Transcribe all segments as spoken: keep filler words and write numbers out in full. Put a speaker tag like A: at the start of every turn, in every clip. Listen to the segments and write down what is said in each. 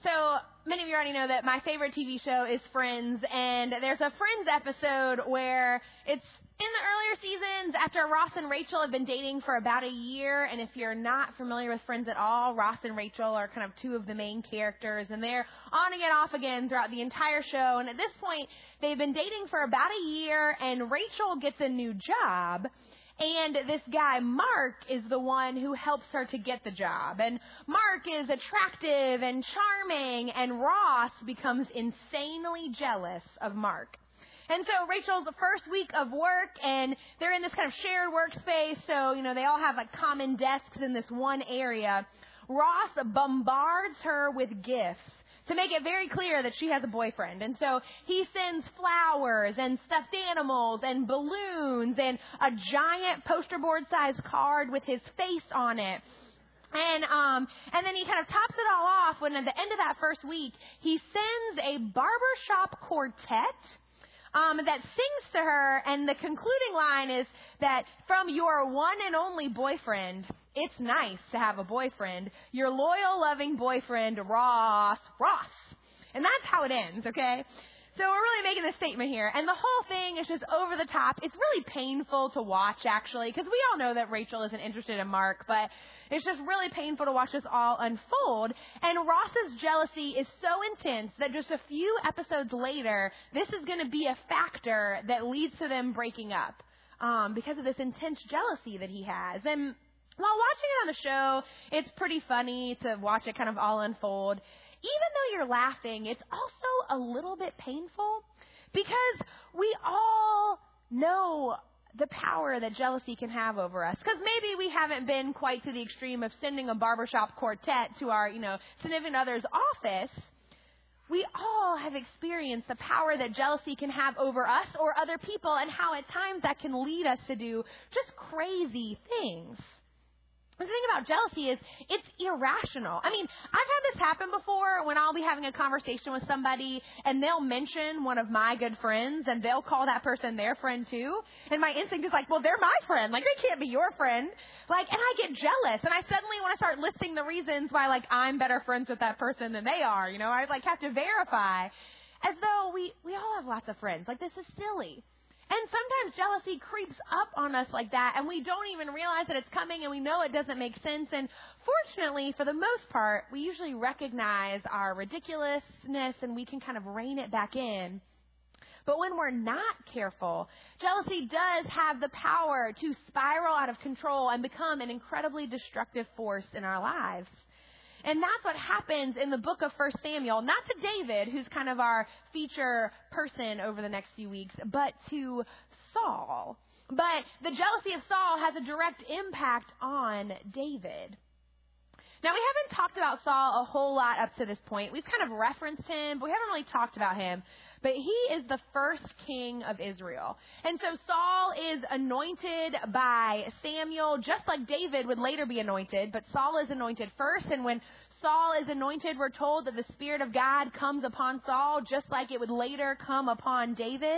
A: So many of you already know that my favorite T V show is Friends, and there's a Friends episode where it's in the earlier seasons after Ross and Rachel have been dating for about a year. And if you're not familiar with Friends at all, Ross and Rachel are kind of two of the main characters, and they're on again, off again throughout the entire show. And at this point, they've been dating for about a year, and Rachel gets a new job. And this guy, Mark, is the one who helps her to get the job. And Mark is attractive and charming, and Ross becomes insanely jealous of Mark. And so Rachel's the first week of work, and they're in this kind of shared workspace. So, you know, they all have like common desks in this one area. Ross bombards her with gifts to make it very clear that she has a boyfriend. And so he sends flowers and stuffed animals and balloons and a giant poster board sized card with his face on it. And um and then he kind of tops it all off when at the end of that first week, he sends a barbershop quartet um that sings to her, and the concluding line is that from your one and only boyfriend, it's nice to have a boyfriend, your loyal, loving boyfriend, Ross, Ross. And that's how it ends, okay? So we're really making this statement here. And the whole thing is just over the top. It's really painful to watch, actually, because we all know that Rachel isn't interested in Mark, but it's just really painful to watch this all unfold. And Ross's jealousy is so intense that just a few episodes later, this is going to be a factor that leads to them breaking up um, because of this intense jealousy that he has. And while watching it on the show, it's pretty funny to watch it kind of all unfold. Even though you're laughing, it's also a little bit painful because we all know the power that jealousy can have over us. Because maybe we haven't been quite to the extreme of sending a barbershop quartet to our, you know, significant other's office. We all have experienced the power that jealousy can have over us or other people, and how at times that can lead us to do just crazy things. The thing about jealousy is it's irrational. I mean, I've had this happen before when I'll be having a conversation with somebody and they'll mention one of my good friends and they'll call that person their friend too. And my instinct is like, well, they're my friend. Like, they can't be your friend. Like, and I get jealous. And I suddenly want to start listing the reasons why, like, I'm better friends with that person than they are. You know, I, like, have to verify as though we, we all have lots of friends. Like, this is silly. And sometimes jealousy creeps up on us like that, and we don't even realize that it's coming, and we know it doesn't make sense. And fortunately, for the most part, we usually recognize our ridiculousness, and we can kind of rein it back in. But when we're not careful, jealousy does have the power to spiral out of control and become an incredibly destructive force in our lives. And that's what happens in the book of First Samuel, not to David, who's kind of our feature person over the next few weeks, but to Saul. But the jealousy of Saul has a direct impact on David. Now, we haven't talked about Saul a whole lot up to this point. We've kind of referenced him, but we haven't really talked about him. But he is the first king of Israel. And so Saul is anointed by Samuel, just like David would later be anointed. But Saul is anointed first. And when Saul is anointed, we're told that the Spirit of God comes upon Saul, just like it would later come upon David.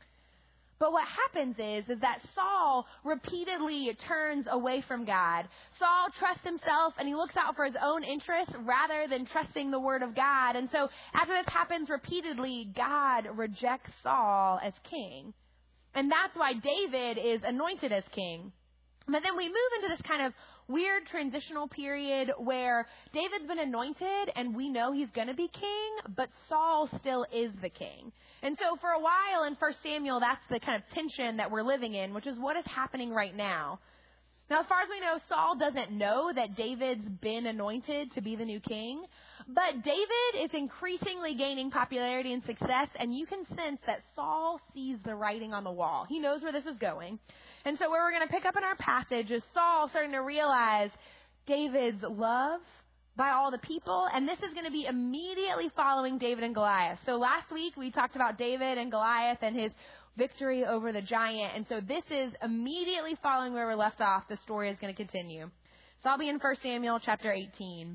A: But what happens is, is that Saul repeatedly turns away from God. Saul trusts himself and he looks out for his own interests rather than trusting the word of God. And so after this happens repeatedly, God rejects Saul as king. And that's why David is anointed as king. But then we move into this kind of weird transitional period where David's been anointed and we know he's going to be king, but Saul still is the king. And so for a while in First Samuel, that's the kind of tension that we're living in, which is what is happening right now. Now, as far as we know, Saul doesn't know that David's been anointed to be the new king, but David is increasingly gaining popularity and success, and you can sense that Saul sees the writing on the wall. He knows where this is going. And so where we're going to pick up in our passage is Saul starting to realize David's love by all the people, and this is going to be immediately following David and Goliath. So last week we talked about David and Goliath and his victory over the giant, and so this is immediately following where we left off. The story is going to continue. So I'll be in First Samuel chapter eighteen.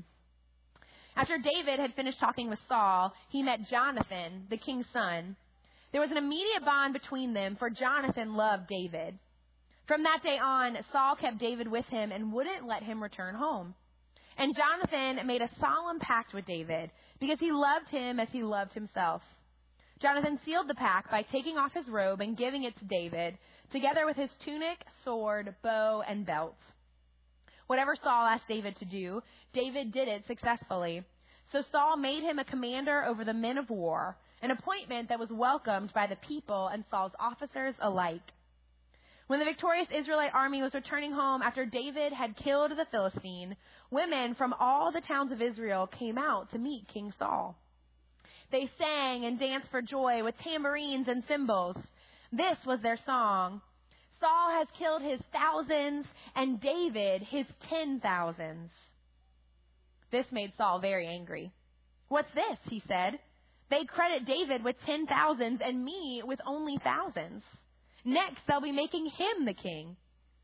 A: After David had finished talking with Saul, he met Jonathan, the king's son. There was an immediate bond between them, for Jonathan loved David. From that day on, Saul kept David with him and wouldn't let him return home. And Jonathan made a solemn pact with David because he loved him as he loved himself. Jonathan sealed the pact by taking off his robe and giving it to David, together with his tunic, sword, bow, and belt. Whatever Saul asked David to do, David did it successfully. So Saul made him a commander over the men of war, an appointment that was welcomed by the people and Saul's officers alike. When the victorious Israelite army was returning home after David had killed the Philistine, women from all the towns of Israel came out to meet King Saul. They sang and danced for joy with tambourines and cymbals. This was their song. Saul has killed his thousands and David his ten thousands. This made Saul very angry. What's this? He said. They credit David with ten thousands and me with only thousands. Next, they'll be making him the king.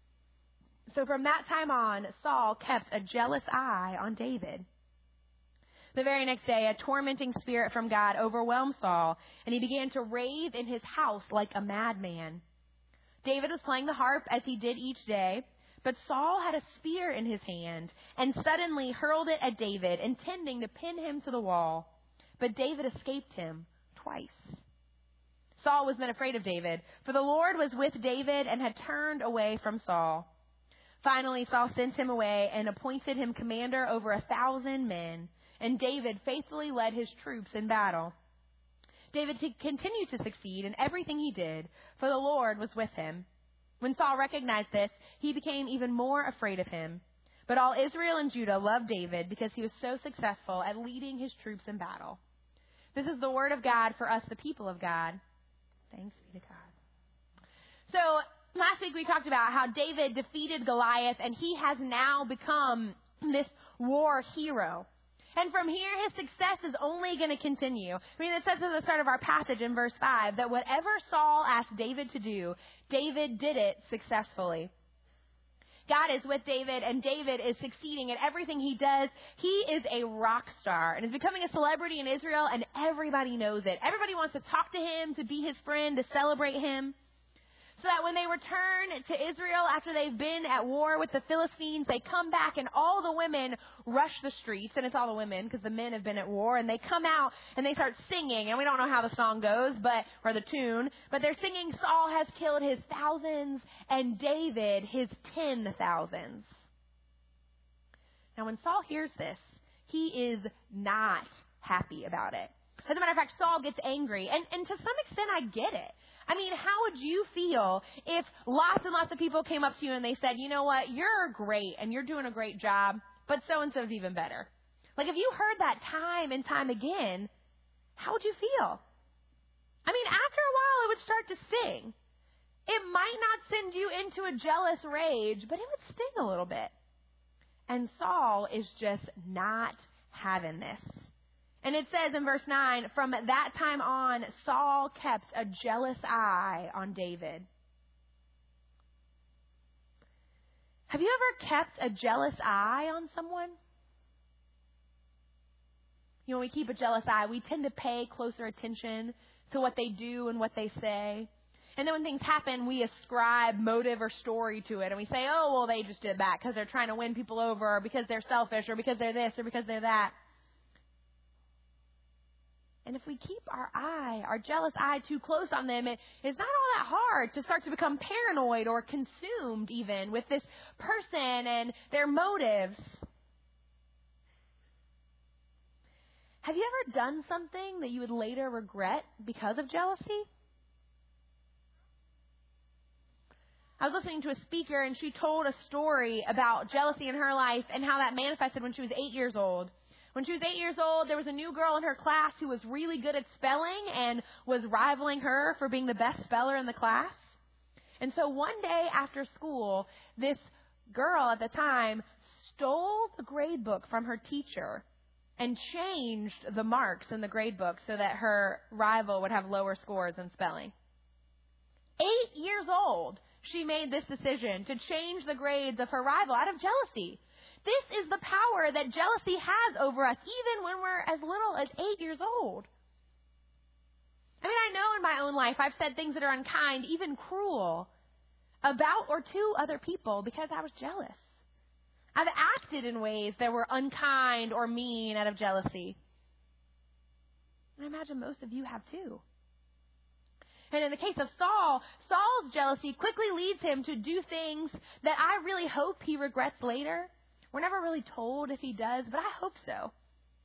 A: So from that time on, Saul kept a jealous eye on David. The very next day, a tormenting spirit from God overwhelmed Saul, and he began to rave in his house like a madman. David was playing the harp as he did each day, but Saul had a spear in his hand and suddenly hurled it at David, intending to pin him to the wall. But David escaped him twice. Saul was then afraid of David, for the Lord was with David and had turned away from Saul. Finally, Saul sent him away and appointed him commander over a thousand men. And David faithfully led his troops in battle. David t- continued to succeed in everything he did, for the Lord was with him. When Saul recognized this, he became even more afraid of him. But all Israel and Judah loved David because he was so successful at leading his troops in battle. This is the word of God for us, the people of God. Thanks be to God. So last week we talked about how David defeated Goliath, and he has now become this war hero. And from here, his success is only going to continue. I mean, it says at the start of our passage in verse five that whatever Saul asked David to do, David did it successfully. God is with David, and David is succeeding at everything he does. He is a rock star and is becoming a celebrity in Israel, and everybody knows it. Everybody wants to talk to him, to be his friend, to celebrate him. So that when they return to Israel after they've been at war with the Philistines, they come back and all the women rush the streets. And it's all the women because the men have been at war. And they come out and they start singing. And we don't know how the song goes, but or the tune. But they're singing, Saul has killed his thousands and David his ten thousands. Now when Saul hears this, he is not happy about it. As a matter of fact, Saul gets angry. And, and to some extent, I get it. I mean, how would you feel if lots and lots of people came up to you and they said, you know what, you're great and you're doing a great job, but so-and-so's even better? Like, if you heard that time and time again, how would you feel? I mean, after a while, it would start to sting. It might not send you into a jealous rage, but it would sting a little bit. And Saul is just not having this. And it says in verse nine, from that time on, Saul kept a jealous eye on David. Have you ever kept a jealous eye on someone? You know, when we keep a jealous eye, we tend to pay closer attention to what they do and what they say. And then when things happen, we ascribe motive or story to it. And we say, oh, well, they just did that because they're trying to win people over, or because they're selfish, or because they're this, or because they're that. And if we keep our eye, our jealous eye, too close on them, it, it's not all that hard to start to become paranoid or consumed even with this person and their motives. Have you ever done something that you would later regret because of jealousy? I was listening to a speaker, and she told a story about jealousy in her life and how that manifested when she was eight years old. When she was eight years old, there was a new girl in her class who was really good at spelling and was rivaling her for being the best speller in the class. And so one day after school, this girl at the time stole the grade book from her teacher and changed the marks in the grade book so that her rival would have lower scores in spelling. Eight years old, she made this decision to change the grades of her rival out of jealousy. This is the power that jealousy has over us, even when we're as little as eight years old. I mean, I know in my own life I've said things that are unkind, even cruel, about or to other people because I was jealous. I've acted in ways that were unkind or mean out of jealousy. And I imagine most of you have too. And in the case of Saul, Saul's jealousy quickly leads him to do things that I really hope he regrets later. We're never really told if he does, but I hope so.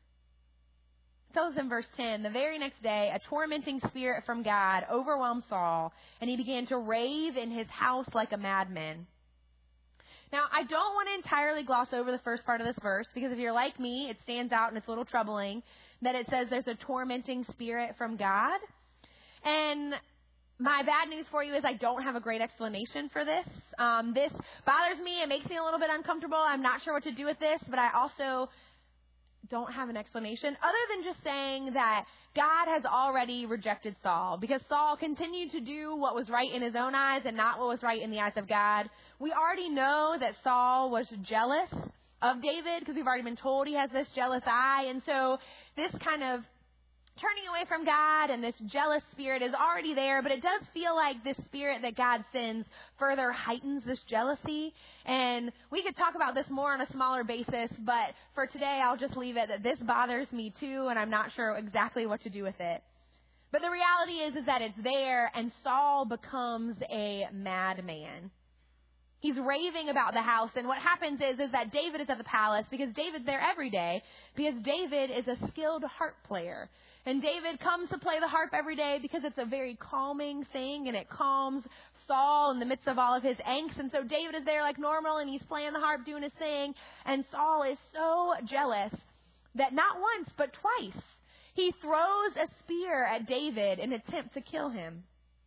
A: It tells us in verse ten, the very next day, a tormenting spirit from God overwhelmed Saul, and he began to rave in his house like a madman. Now, I don't want to entirely gloss over the first part of this verse, because if you're like me, it stands out and it's a little troubling that it says there's a tormenting spirit from God. And my bad news for you is I don't have a great explanation for this. Um, this bothers me. It makes me a little bit uncomfortable. I'm not sure what to do with this, but I also don't have an explanation other than just saying that God has already rejected Saul because Saul continued to do what was right in his own eyes and not what was right in the eyes of God. We already know that Saul was jealous of David because we've already been told he has this jealous eye. And so this kind of turning away from God and this jealous spirit is already there, but it does feel like this spirit that God sends further heightens this jealousy. And we could talk about this more on a smaller basis, but for today I'll just leave it that this bothers me too, and I'm not sure exactly what to do with it. But the reality is, is that it's there, and Saul becomes a madman. He's raving about the house, and what happens is, is that David is at the palace because David's there every day because David is a skilled harp player. And David comes to play the harp every day because it's a very calming thing, and it calms Saul in the midst of all of his angst. And so David is there like normal, and he's playing the harp, doing his thing. And Saul is so jealous that not once, but twice, he throws a spear at David in an attempt to kill him.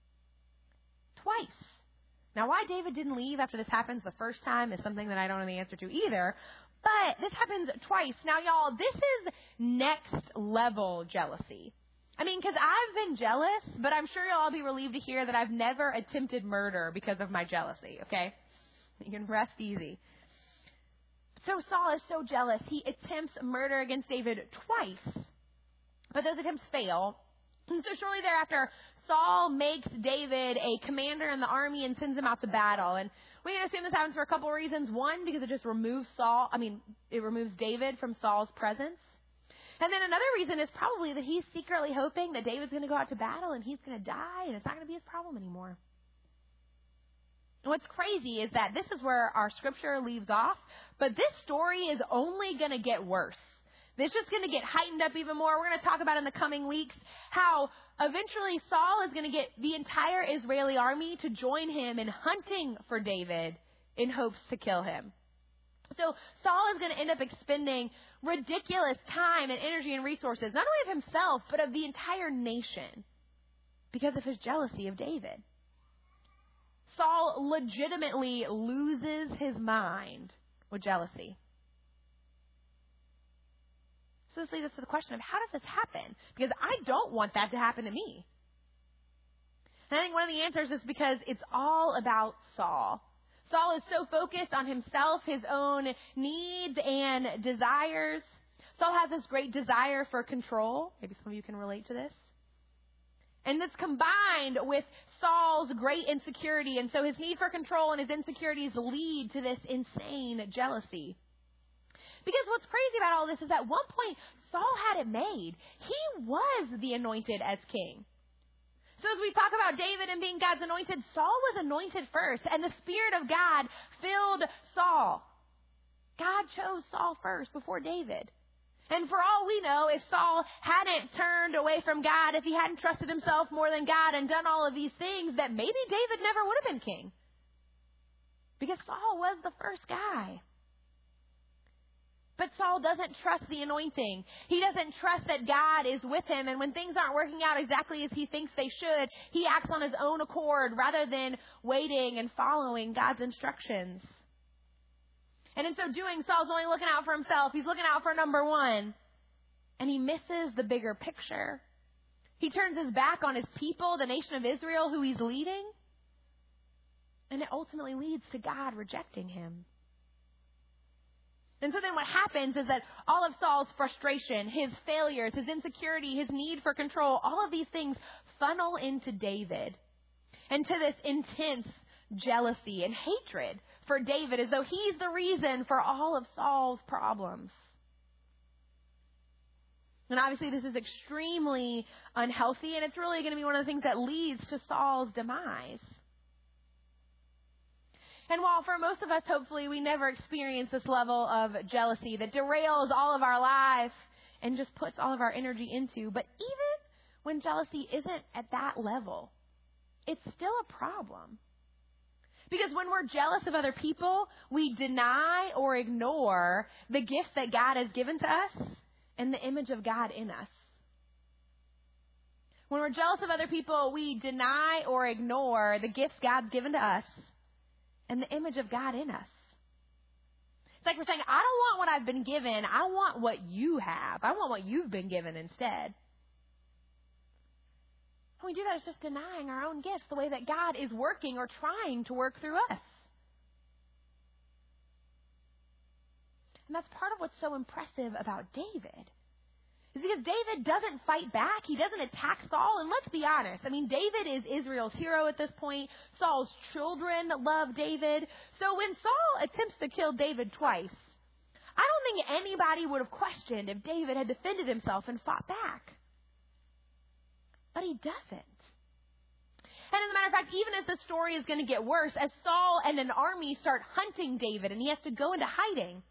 A: Twice. Now, why David didn't leave after this happens the first time is something that I don't know the answer to either. But this happens twice. Now, y'all, this is next level jealousy. I mean, because I've been jealous, but I'm sure you'll all be relieved to hear that I've never attempted murder because of my jealousy, okay? You can rest easy. So Saul is so jealous, he attempts murder against David twice. But those attempts fail. And so shortly thereafter, Saul makes David a commander in the army and sends him out to battle. And we can assume this happens for a couple of reasons. One, because it just removes Saul, I mean, it removes David from Saul's presence. And then another reason is probably that he's secretly hoping that David's going to go out to battle and he's going to die and it's not going to be his problem anymore. And what's crazy is that this is where our scripture leaves off, but this story is only going to get worse. It's just going to get heightened up even more. We're going to talk about in the coming weeks how eventually Saul is going to get the entire Israeli army to join him in hunting for David in hopes to kill him. So Saul is going to end up expending ridiculous time and energy and resources, not only of himself, but of the entire nation because of his jealousy of David. Saul legitimately loses his mind with jealousy. So this leads us to the question of how does this happen? Because I don't want that to happen to me. And I think one of the answers is because it's all about Saul. Saul is so focused on himself, his own needs and desires. Saul has this great desire for control. Maybe some of you can relate to this. And this combined with Saul's great insecurity. And so his need for control and his insecurities lead to this insane jealousy. Because what's crazy about all this is at one point, Saul had it made. He was the anointed as king. So as we talk about David and being God's anointed, Saul was anointed first, and the Spirit of God filled Saul. God chose Saul first before David. And for all we know, if Saul hadn't turned away from God, if he hadn't trusted himself more than God and done all of these things, that maybe David never would have been king. Because Saul was the first guy. But Saul doesn't trust the anointing. He doesn't trust that God is with him. And when things aren't working out exactly as he thinks they should, he acts on his own accord rather than waiting and following God's instructions. And in so doing, Saul's only looking out for himself. He's looking out for number one. And he misses the bigger picture. He turns his back on his people, the nation of Israel, who he's leading. And it ultimately leads to God rejecting him. And so then what happens is that all of Saul's frustration, his failures, his insecurity, his need for control, all of these things funnel into David and to this intense jealousy and hatred for David, as though he's the reason for all of Saul's problems. And obviously this is extremely unhealthy, and it's really going to be one of the things that leads to Saul's demise. And while for most of us, hopefully, we never experience this level of jealousy that derails all of our life and just puts all of our energy into, but even when jealousy isn't at that level, it's still a problem. Because when we're jealous of other people, we deny or ignore the gifts that God has given to us and the image of God in us. When we're jealous of other people, we deny or ignore the gifts God's given to us and the image of God in us. It's like we're saying, I don't want what I've been given. I want what you have. I want what you've been given instead. When we do that, it's just denying our own gifts, the way that God is working or trying to work through us. And that's part of what's so impressive about David. Is because David doesn't fight back. He doesn't attack Saul. And let's be honest. I mean, David is Israel's hero at this point. Saul's children love David. So when Saul attempts to kill David twice, I don't think anybody would have questioned if David had defended himself and fought back. But he doesn't. And as a matter of fact, even as the story is going to get worse, as Saul and an army start hunting David and he has to go into hiding,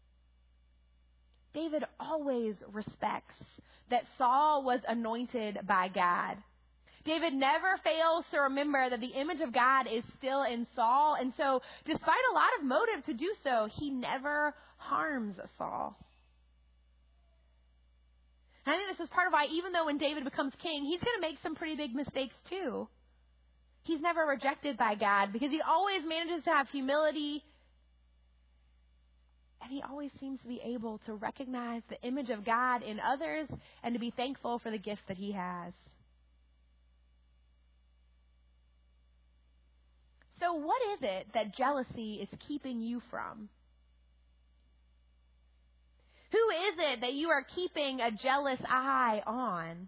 A: David always respects that Saul was anointed by God. David never fails to remember that the image of God is still in Saul. And so, despite a lot of motive to do so, he never harms Saul. And I think this is part of why, even though when David becomes king, he's going to make some pretty big mistakes too. He's never rejected by God because he always manages to have humility. And he always seems to be able to recognize the image of God in others and to be thankful for the gifts that he has. So what is it that jealousy is keeping you from? Who is it that you are keeping a jealous eye on?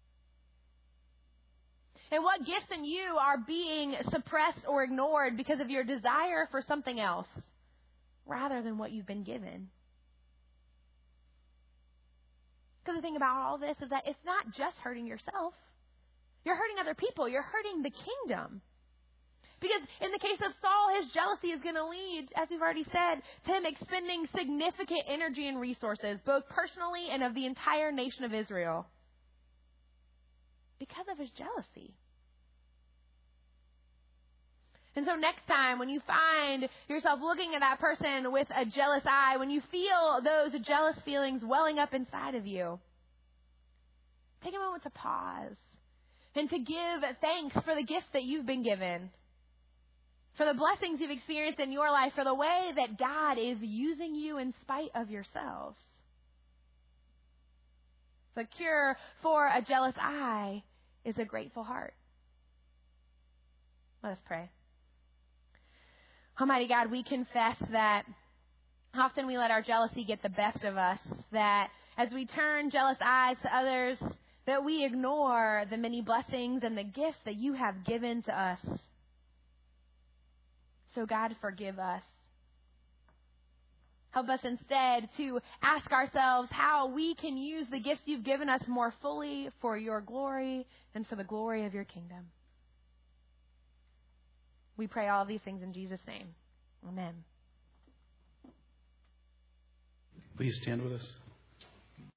A: And what gifts in you are being suppressed or ignored because of your desire for something else rather than what you've been given? Because the thing about all this is that it's not just hurting yourself. You're hurting other people. You're hurting the kingdom. Because in the case of Saul, his jealousy is going to lead, as we've already said, to him expending significant energy and resources, both personally and of the entire nation of Israel, because of his jealousy. And so next time when you find yourself looking at that person with a jealous eye, when you feel those jealous feelings welling up inside of you, take a moment to pause and to give thanks for the gifts that you've been given, for the blessings you've experienced in your life, for the way that God is using you in spite of yourselves. The cure for a jealous eye is a grateful heart. Let us pray. Almighty God, we confess that often we let our jealousy get the best of us, that as we turn jealous eyes to others, that we ignore the many blessings and the gifts that you have given to us. So God, forgive us. Help us instead to ask ourselves how we can use the gifts you've given us more fully for your glory and for the glory of your kingdom. We pray all of these things in Jesus' name. Amen.
B: Please stand with us.